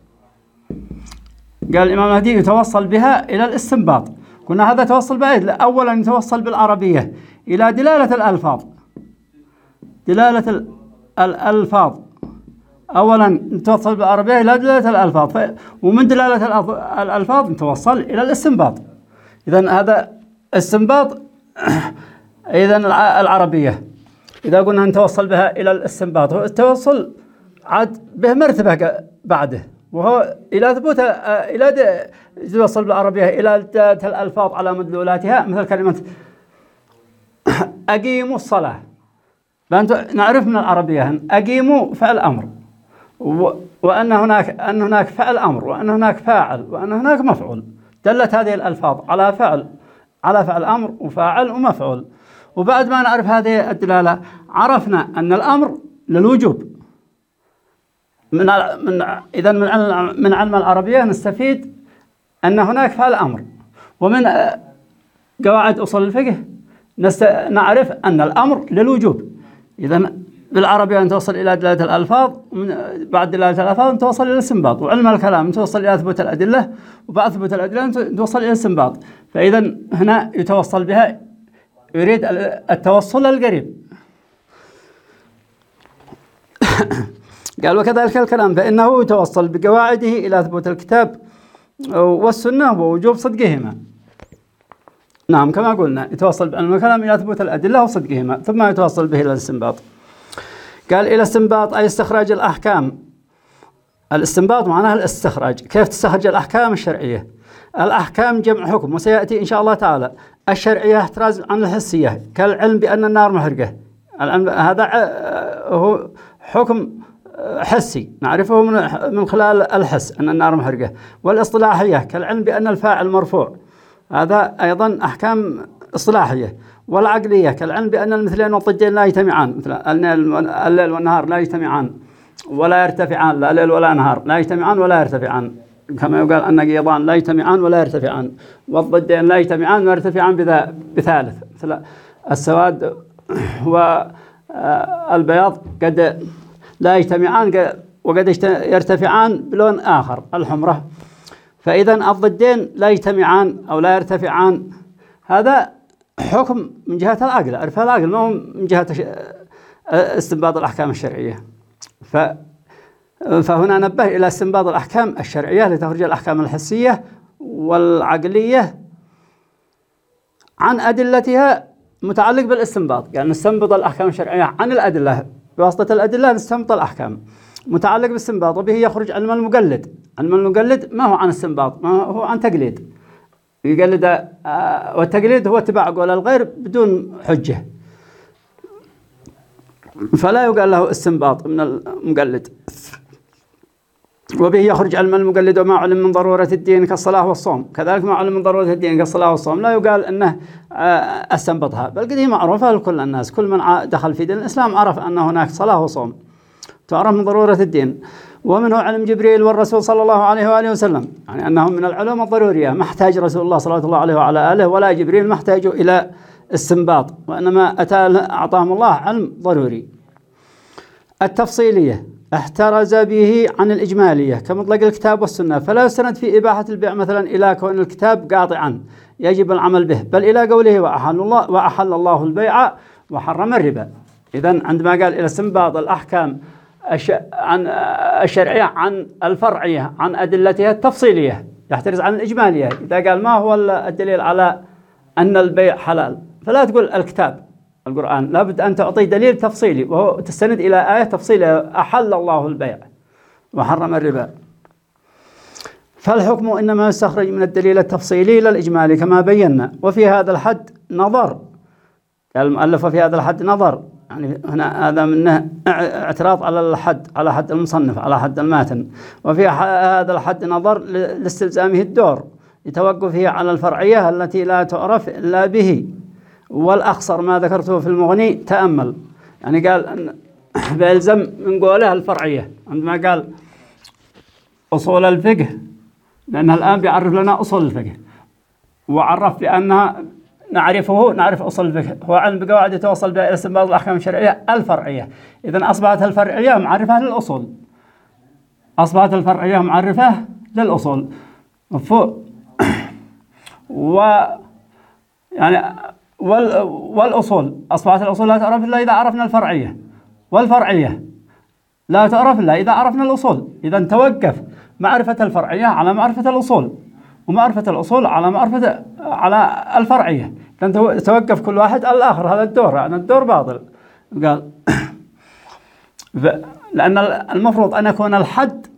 قال الإمام المهدي يتوصل بها إلى الاستنباط، قلنا هذا توصل بعيد. أولا يتوصل بالعربية إلى دلالة الألفاظ. دلالة الألفاظ أولا نتوصل بالعربية إلى دلالة الألفاظ، ومن دلالة الألفاظ نتوصل إلى الاستنباط. إذن هذا استنباط. إذن العربية إذا قلنا نتوصل بها إلى الاستنباط، هو التوصل عاد به مرتبة بعده، وهو إلى ثبوت إلى يتوصل بالعربية إلى دلالة الألفاظ على مدلولاتها، مثل كلمة أقيموا الصلاة. نعرف من العربية أقيموا فعل أمر، وأن هناك أن هناك فعل أمر، وأن هناك فاعل، وأن هناك مفعول. دلت هذه الألفاظ على فعل على فعل أمر وفاعل ومفعول. وبعد ما نعرف هذه الدلالة عرفنا أن الأمر للوجوب. من من إذا من علم من علم العربية نستفيد أن هناك فعل أمر. ومن قواعد أصول الفقه نعرف أن الأمر للوجوب. إذا بالعربية نتوصل إلى دلالة الألفاظ، ومن بعد دلالة الألفاظ نتوصل إلى الاستنباط. وعلم الكلام نتوصل إلى ثبوت الأدلة، وبعد ثبوت الأدلة نتوصل إلى الاستنباط. فإذا هنا يتوصل بها، يريد التوصل القريب. قال وكذلك الكلام فإنه يتوصل بقواعده إلى ثبوت الكتاب والسنة ووجوب صدقهما. نعم كما قلنا يتوصل بعلم الكلام إلى ثبوت الأدلة وصدقهما، ثم يتوصل به إلى الاستنباط. قال إلى استنباط أي استخراج الأحكام. الاستنباط معناها الاستخراج، كيف تستخرج الأحكام الشرعية. الأحكام جمع حكم، وسيأتي إن شاء الله تعالى. الشرعية احتراز عن الحسية، كالعلم بأن النار محرقة. هذا هو حكم حسي نعرفه من خلال الحس أن النار محرقة. والاصطلاحية كالعلم بأن الفاعل مرفوع، هذا أيضا أحكام اصطلاحية. والعقلية كالعلم بأن المثلين والضدين لا يجتمعان، مثل الليل والنهار لا يجتمعان ولا يرتفعان، لا ليل ولا نهار لا يجتمعان ولا يرتفعان، كما يقال أن قيضان لا يجتمعان ولا يرتفعان، والضدين لا يجتمعان ويرتفعان بثالث، مثل السواد والبياض قد لا يجتمعان وقد يرتفعان بلون آخر، الحمرة. فإذا الضدين لا يجتمعان أو لا يرتفعان، هذا حكم من جهة العقل، عرف العقل، ما هو من جهة استنباط الأحكام الشرعية. فهنا نبه إلى استنباط الأحكام الشرعية لتخرج الأحكام الحسية والعقلية عن أدلتها متعلق بالاستنباط. يعني نستنبط الأحكام الشرعية عن الأدلة، بواسطة الأدلة نستنبط الأحكام متعلق بالاستنباط، وبه يخرج علم المقلد. علم المقلد ما هو عن استنباط، ما هو عن تقليد. يقلد، والتقليد هو اتباع قول الغير بدون حجة، فلا يقال له استنباط من المقلد. وبه يخرج علم المقلد وما علم من ضرورة الدين كالصلاة والصوم. كذلك ما علم من ضرورة الدين كالصلاة والصوم لا يقال أنه استنبطها، بل قد هي معروفة لكل الناس. كل من دخل في دين الإسلام عرف أن هناك صلاة وصوم تعرف من ضرورة الدين. ومنه علم جبريل والرسول صلى الله عليه وآله وسلم، يعني أنهم من العلوم الضرورية، ما احتاج رسول الله صلى الله عليه وعلى آله ولا جبريل ما احتاجوا إلى استنباط، وإنما أتى أعطاهم الله علم ضروري. التفصيلية احترز به عن الإجمالية كمطلق الكتاب والسنة، فلا يستند في إباحة البيع مثلا إلى كون الكتاب قاطعا يجب العمل به، بل إلى قوله وأحل الله, وأحل الله البيع وحرم الربا. إذن عندما قال إلى استنباط الأحكام عن الشرعية عن الفرعية عن أدلتها التفصيلية، يحترز عن الإجمالية. إذا قال ما هو الدليل على أن البيع حلال، فلا تقول الكتاب القرآن، لابد أن تعطي دليل تفصيلي، وهو تستند إلى آية تفصيلية أحل الله البيع وحرم الربا. فالحكم إنما يستخرج من الدليل التفصيلي للإجمالي كما بينا. وفي هذا الحد نظر، قال المؤلف وفي هذا الحد نظر، يعني هنا هذا منه اعتراض على الحد، على حد المصنف، على حد الماتن. وفي هذا الحد نظر لاستلزامه الدور لتوقفه على الفرعية التي لا تعرف إلا به. والأخصر ما ذكرته في المغني تأمل، يعني قال أن بيلزم من قوله الفرعية عندما قال أصول الفقه، لأنها الآن بيعرف لنا أصول الفقه، وعرف بأنها نعرفه نعرف أصول الفقه هو علم بقواعد يتوصل بها إلى استنباط الأحكام الشرعية الفرعية. إذن أصبحت الفرعية معرفة للأصول، أصبحت الفرعية معرفة للأصول. و يعني والأصول، أصبحت الأصول لا تعرف إلا إذا عرفنا الفرعية، والفرعية لا تعرف إلا إذا عرفنا الأصول. إذا توقف معرفة الفرعية على معرفة الأصول، ومعرفة الأصول على معرفة على الفرعية. إذا توقف كل واحد على الآخر. هذا الدور، يعني الدور باطل. قال لأن المفروض أن يكون الحد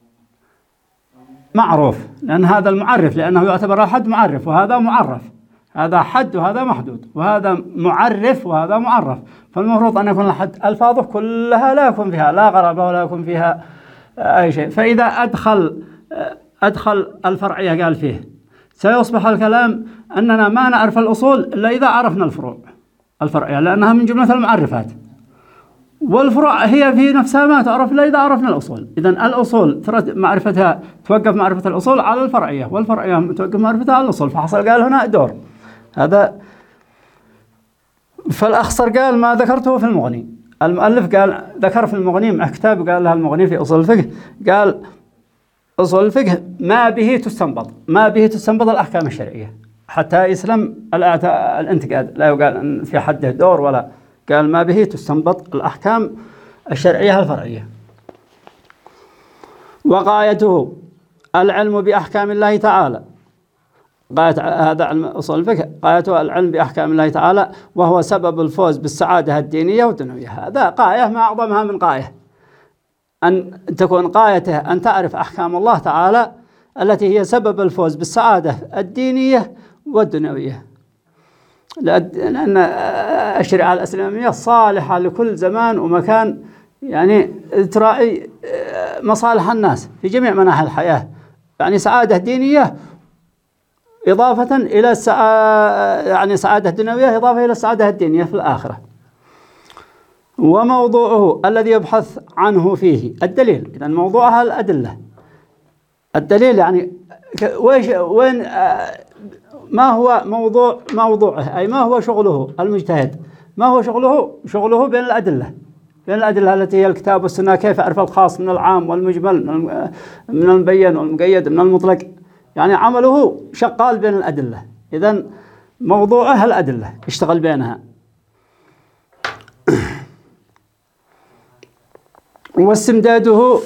معروف، لأن هذا المعرف، لأنه يعتبر الحد معرف وهذا معرف. هذا حد وهذا محدود، وهذا معرف وهذا معرف. فالمفروض أن يكون الحد ألفاظه كلها لا يكون فيها لا غرابة ولا يكون فيها أي شيء. فإذا أدخل أدخل الفرعية قال فيه سيصبح الكلام أننا ما نعرف الأصول إلا إذا عرفنا الفروع الفرعية، لأنها من جملة المعرفات، والفروع هي في نفسها ما تعرف إلا إذا عرفنا الأصول. إذن الأصول معرفتها توقف معرفة الأصول على الفرعية، والفرعية توقف معرفتها على الأصول. فحصل قال هنا دور هذا. فالأخصر قال ما ذكرته في المغني. المؤلف قال ذكر في المغني مع كتاب قال لها المغني في أصول الفقه، قال أصول الفقه ما به تستنبط ما به تستنبط الأحكام الشرعية حتى يسلم الانتقاد، لا يقال أن في حده دور ولا. قال ما به تستنبط الأحكام الشرعية الفرعية. وغايته العلم بأحكام الله تعالى. غاية هذا علم أصول الفقه غايته العلم بأحكام الله تعالى، وهو سبب الفوز بالسعادة الدينية والدنيوية. هذا غاية ما أعظمها من غاية، أن تكون غايته أن تعرف أحكام الله تعالى التي هي سبب الفوز بالسعادة الدينية والدنيوية. لأن الشريعة الإسلامية صالحة لكل زمان ومكان، يعني تراعي مصالح الناس في جميع مناحي الحياة، يعني سعادة دينية إضافة إلى السعادة، يعني سعادة دنيوية إضافة إلى السعادة الدينية في الآخرة. وموضوعه الذي يبحث عنه فيه الدليل. إذن موضوعها الأدلة. الدليل يعني وين وين ما هو موضوع موضوعه، أي ما هو شغله المجتهد، ما هو شغله شغله بين الأدلة بين الأدلة التي هي الكتاب والسنة. كيف أعرف الخاص من العام والمجمل، من المبين والمقيد، من المطلق، يعني عمله شغال بين الأدلة. إذن موضوعه الأدلة اشتغل بينها. واستمداده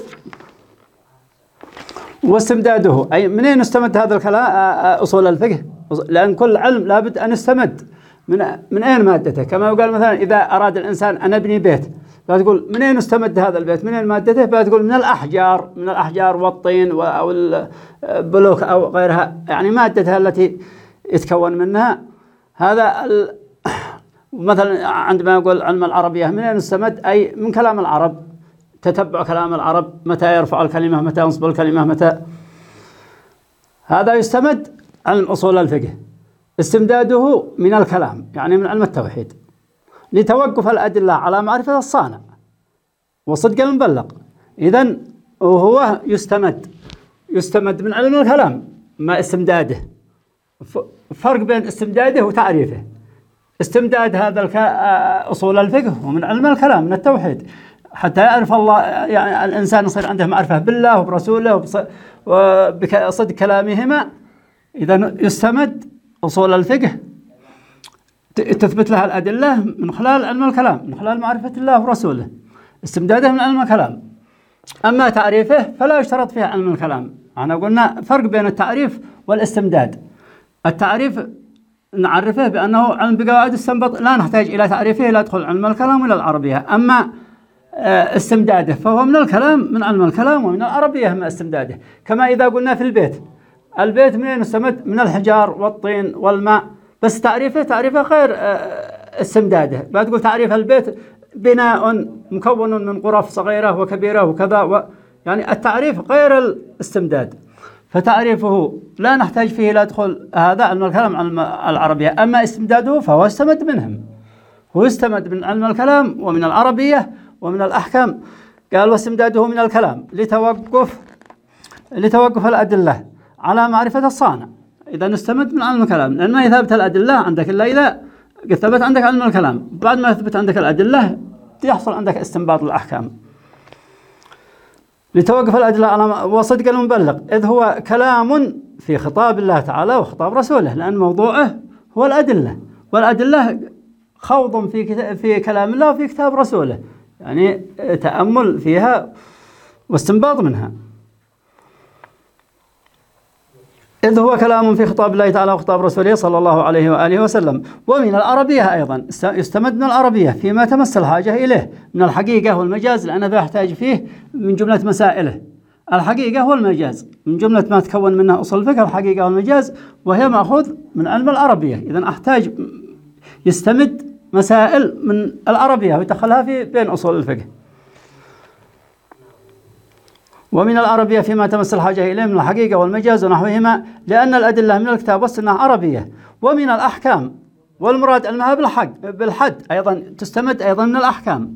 واستمداده أي منين استمد هذا الكلام أصول الفقه؟ لأن كل علم لابد أن يستمد من من أين مادته. كما يقال مثلا إذا أراد الإنسان أن يبني بيت، فتقول منين استمد هذا البيت؟ منين مادته؟ فتقول من الأحجار من الأحجار والطين أو البلوك أو غيرها، يعني مادتها التي يتكون منها. هذا مثلا عندما يقول علم العربية منين استمد؟ أي من كلام العرب، تتبع كلام العرب، متى يرفع الكلمة، متى ينصب الكلمة، متى. هذا يستمد علم أصول الفقه. استمداده من الكلام يعني من علم التوحيد، لتوقف الأدلة على معرفة الصانع وصدق المبلغ. إذن وهو يستمد يستمد من علم الكلام. ما استمداده فرق بين استمداده وتعريفه. استمداد هذا أصول الفقه ومن علم الكلام من التوحيد، حتى يعرف الله، يعني الإنسان يصير عنده معرفة بالله وبرسوله وبصدق كلامهما. إذا يستمد أصول الفقه تثبت لها الأدلة من خلال علم الكلام، من خلال معرفة الله ورسوله. استمداده من علم الكلام. أما تعريفه فلا يشترط فيه علم الكلام. أنا قلنا فرق بين التعريف والاستمداد. التعريف نعرفه بأنه علم بقواعد السنبط، لا نحتاج إلى تعريفه، لا يدخل علم الكلام ولا العربية. أما استمداده فهو من الكلام، من علم الكلام، ومن العربية ما استمداده. كما إذا قلنا في البيت، البيت منين استمد؟ من الحجار والطين والماء. بس تعريفه تعريفه غير استمداده. بتقول تعريف البيت بناء مكون من غرف صغيرة وكبيرة وكذا و... يعني التعريف غير الاستمداد. فتعريفه لا نحتاج فيه لا يدخل هذا علم الكلام علم العربية. أما استمداده فهو استمد منهم، هو استمد من علم الكلام ومن العربية ومن الأحكام. قال واستمداده من الكلام لتوقف لتوقف الأدلة على معرفة الصانع. إذا نستمد من علم الكلام، لأن ما يثبت الأدلة عندك إلا إذا ثبت عندك علم الكلام. بعد ما يثبت عندك الأدلة يحصل عندك استنباط الأحكام. لتوقف الأدلة على وصدق المبلغ، إذ هو كلام في خطاب الله تعالى وخطاب رسوله، لأن موضوعه هو الأدلة، والأدلة خوض في في كلام الله وفي كتاب رسوله، يعني تأمل فيها واستنباط منها، إذ هو كلام في خطاب الله تعالى وخطاب رسوله صلى الله عليه وآله وسلم. ومن العربية أيضا يستمد من العربية فيما تمس الحاجة إليه من الحقيقة والمجاز، لأنه بيحتاج فيه من جملة مسائله. الحقيقة والمجاز من جملة ما تكون منها أصول الفقه، الحقيقة والمجاز، وهي مأخوذ من علم العربية. إذن أحتاج يستمد مسائل من العربية ويدخلها في بين أصول الفقه. ومن العربية فيما تمس الحاجة إليه من الحقيقة والمجاز ونحوهما، لأن الأدلة من الكتاب والسنة عربية. ومن الأحكام والمراد علمها بالحق بالحد أيضا تستمد أيضا من الأحكام،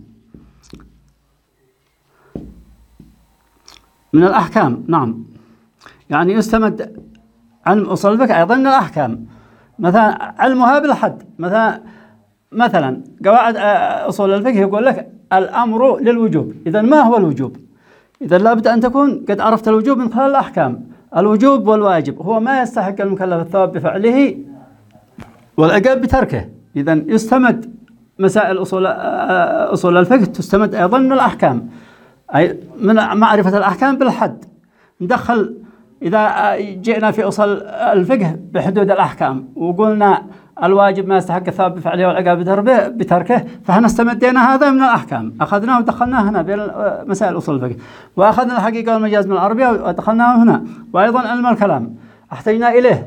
من الأحكام نعم، يعني يستمد علم أصول الفقه أيضا من الأحكام، مثلا علمها بالحد. مثلا مثلا قواعد أصول الفقه يقول لك الأمر للوجوب، إذا ما هو الوجوب؟ إذا لابد أن تكون قد عرفت الوجوب من خلال الأحكام. الوجوب والواجب هو ما يستحق المكلف الثواب بفعله والعقاب بتركه. إذا يستمد مسائل أصول أصول الفقه تستمد أيضا من الأحكام، أي من معرفة الأحكام بالحد. ندخل إذا جئنا في أصول الفقه بحدود الأحكام وقلنا الواجب ما يستحق الثواب بفعله والعقاب بتركه، فهنا استمدينا هذا من الأحكام، أخذناه ودخلناه هنا بين مسائل أصول الفقه. وأخذنا الحقيقة والمجاز من العربية ودخلناه هنا. وأيضا علم الكلام احتجنا إليه،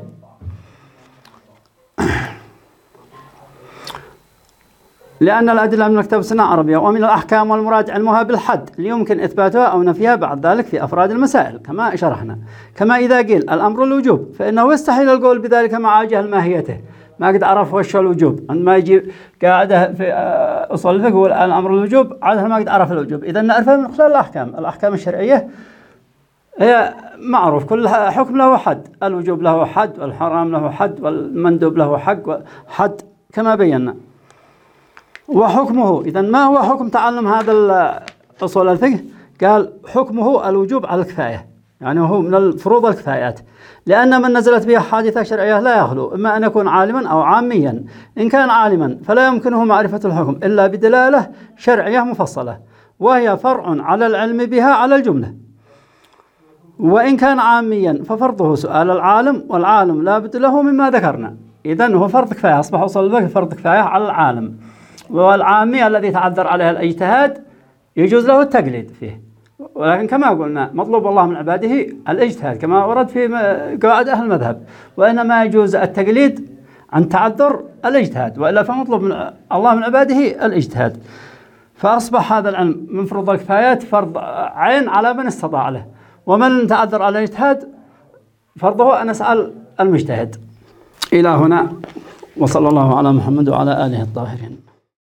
لأن الأدلة من الكتاب والسنة عربية. ومن الأحكام والمراد علمها بالحد ليمكن إثباتها أو نفيها بعد ذلك في أفراد المسائل كما شرحنا. كما إذا قيل الأمر الوجوب فإنه يستحيل القول بذلك مع جهل ماهيته، ما قد عرف وش الوجوب. عندما يجي قاعدة في أصول الفقه يقول الأمر الوجوب، عادة ما قد عرف الوجوب. إذا نعرفها من خلال الأحكام. الأحكام الشرعية هي معروف، كل حكم له حد، الوجوب له حد والحرام له حد والمندوب له حق حد كما بينا. وحكمه، إذا ما هو حكم تعلم هذا أصول الفقه؟ قال حكمه الوجوب على الكفاية، يعني هو من الفروض الكفايات، لأن من نزلت به حادثة شرعية لا يخلو إما أن يكون عالما أو عاميا. إن كان عالما فلا يمكنه معرفة الحكم إلا بدلالة شرعية مفصلة، وهي فرع على العلم بها على الجملة. وإن كان عاميا ففرضه سؤال العالم، والعالم لا بد له مما ذكرنا. إذن هو فرض كفاية، أصبح أصول الفقه فرض كفاية على العالم. والعامي الذي تعذر عليه الاجتهاد يجوز له التقليد فيه، ولكن كما قلنا مطلوب الله من عباده الاجتهاد كما ورد في قواعد أهل المذهب، وإنما يجوز التقليد عن تعذر الاجتهاد، وإلا فمطلوب من الله من عباده الاجتهاد. فأصبح هذا العلم من فروض الكفايات فرض عين على من استطاع له، ومن تعذر على الاجتهاد فرضه أن يسأل المجتهد. إلى هنا، وصلى الله على محمد وعلى آله الطاهرين.